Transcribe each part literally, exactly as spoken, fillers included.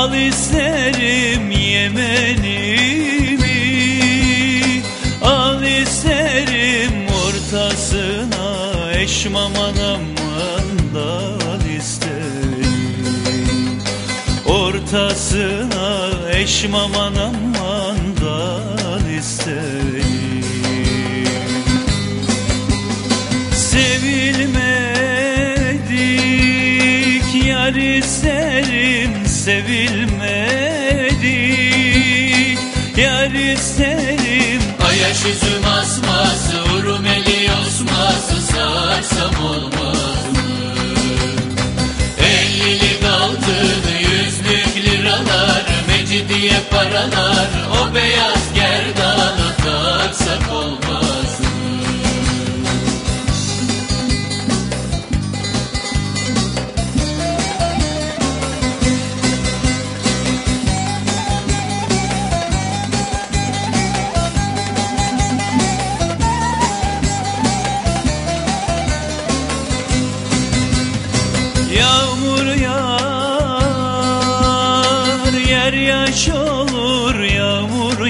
Al isterim Yemenimi, al isterim ortasına eşmaman aman dal isterim. Ortasına eşmaman aman dal isterim. Sevilmedik yar isterim, sevilmedik yar isterim. Ayaş yüzüm asması, urum eli osması, sağarsam olmaz mı? Ellilik altını, yüzlük liralar, mecidiye paralar, o beyaz gerdana taksak olmaz mı? Yağmur yağar, yer yaş olur, yağmur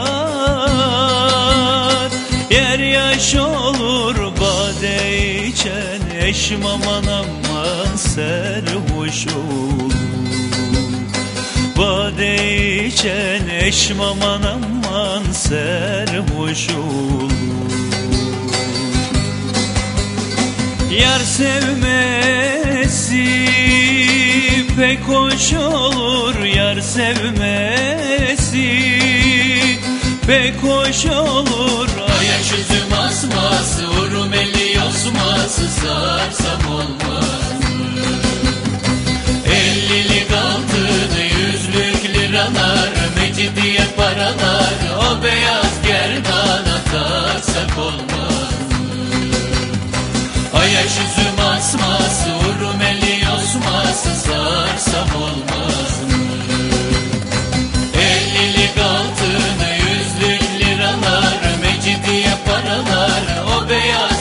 yağar, yer yaş olur. Bade içen eşmaman aman serhoş olur. Bade içen eşmaman aman serhoş olur. Yar sevmesi pek hoş olur, yar sevmesi pek hoş olur. Ayaş yüzüm asması, urum eli yosması, sağarsam olmaz mı? Ellilik altını, yüzlük liralar, mecidiye paralar, o beyaz gerdana taksak olmaz mı? Ayaş yüzüm asması, urum eli yosması, sağarsam olmaz mı? Ellilik altını, yüzlük liralar, mecidiye paralar, o beyaz